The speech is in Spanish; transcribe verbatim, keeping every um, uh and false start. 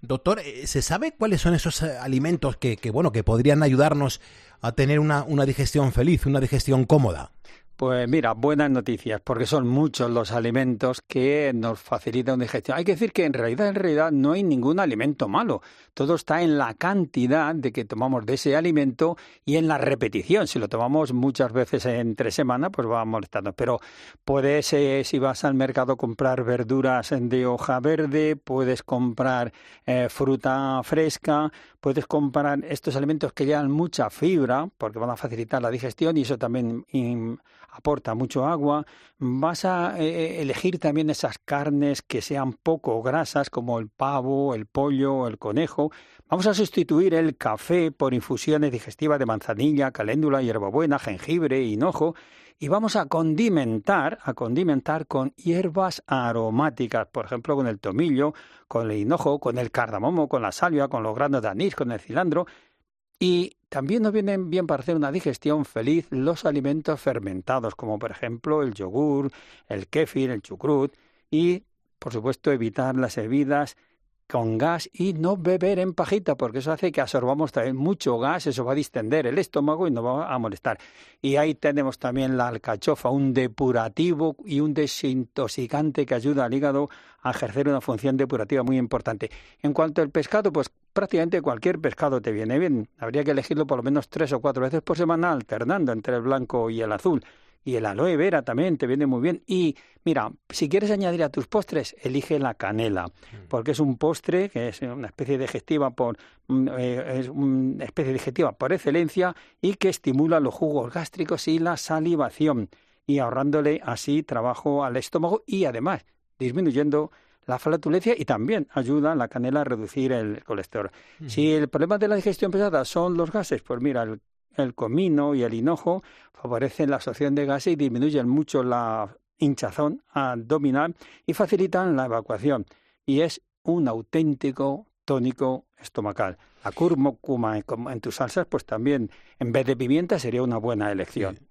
Doctor, eh, ¿se sabe cuáles son esos eh, alimentos que, que, bueno, que podrían ayudarnos a tener una, una digestión feliz, una digestión cómoda? Pues mira, buenas noticias, porque son muchos los alimentos que nos facilitan una digestión. Hay que decir que en realidad, en realidad no hay ningún alimento malo. Todo está en la cantidad de que tomamos de ese alimento y en la repetición. Si lo tomamos muchas veces entre semana, pues va molestando. Pero puedes, eh, si vas al mercado, comprar verduras de hoja verde, puedes comprar eh, fruta fresca, puedes comprar estos alimentos que llevan mucha fibra, porque van a facilitar la digestión y eso también in, aporta mucho agua. Vas a eh, elegir también esas carnes que sean poco grasas, como el pavo, el pollo, el conejo. Vamos a sustituir el café por infusiones digestivas de manzanilla, caléndula, hierbabuena, jengibre, hinojo. Y vamos a condimentar, a condimentar con hierbas aromáticas, por ejemplo, con el tomillo, con el hinojo, con el cardamomo, con la salvia, con los granos de anís, con el cilantro. Y también nos vienen bien para hacer una digestión feliz los alimentos fermentados, como por ejemplo el yogur, el kéfir, el chucrut, y por supuesto evitar las bebidas con gas y no beber en pajita, porque eso hace que absorbamos también mucho gas, eso va a distender el estómago y nos va a molestar. Y ahí tenemos también la alcachofa, un depurativo y un desintoxicante que ayuda al hígado a ejercer una función depurativa muy importante. En cuanto al pescado, pues prácticamente cualquier pescado te viene bien. Habría que elegirlo por lo menos tres o cuatro veces por semana, alternando entre el blanco y el azul. Y el aloe vera también te viene muy bien. Y mira, si quieres añadir a tus postres, elige la canela, porque es un postre que es una especie digestiva por eh, es una especie digestiva por excelencia y que estimula los jugos gástricos y la salivación, y ahorrándole así trabajo al estómago y además disminuyendo la flatulencia, y también ayuda la canela a reducir el colesterol. Uh-huh. Si el problema de la digestión pesada son los gases, pues mira, el El comino y el hinojo favorecen la absorción de gases y disminuyen mucho la hinchazón abdominal y facilitan la evacuación. Y es un auténtico tónico estomacal. La cúrcuma en tus salsas, pues también, en vez de pimienta, sería una buena elección. Sí.